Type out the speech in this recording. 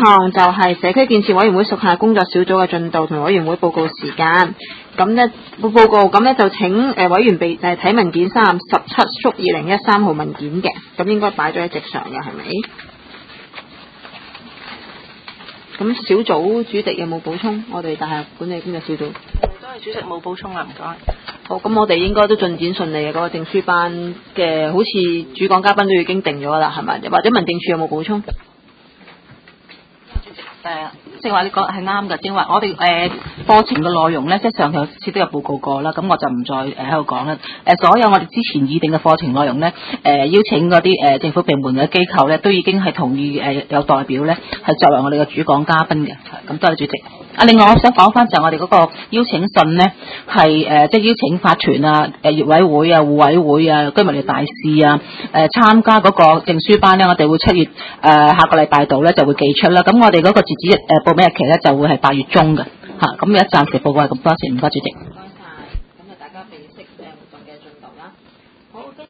項就係社區建設委員會屬下工作小組嘅進度同委員會報告時間。咁呢報告咁呢就請委員睇文件317/2013號文件嘅，咁應該擺咗喺席上嘅係咪？咁小組主席有冇補充？我哋大廈管理工作小組。 都係主席冇補充啦，唔該。 好，咁我哋應該都進展順利嘅，嗰個證書班嘅，好似主講嘉賓都已經定咗啦，係咪？或者民政處有冇補充？ 正話你講係啱嘅，正話我哋課程嘅內容咧，即係上頭次都有報告過啦，咁我就唔再喺度講啦。所有我哋之前擬定嘅課程內容咧，邀請嗰啲政府部門嘅機構咧，都已經係同意有代表咧係作為我哋嘅主講嘉賓嘅。咁多謝主席。另外我想講翻就係我哋嗰個邀請信咧，係即係邀請法團啊、業委會啊、互委會啊、居民嘅大使啊，參加嗰個證書班咧，我哋會7月下個禮拜度咧就會寄出啦。咁我哋嗰個截止報名日期咧就會係8月中嘅嚇。咁而家暫時報告係咁多謝，唔該主席。唔該晒。咁啊，大家備悉活動嘅進度啦。好。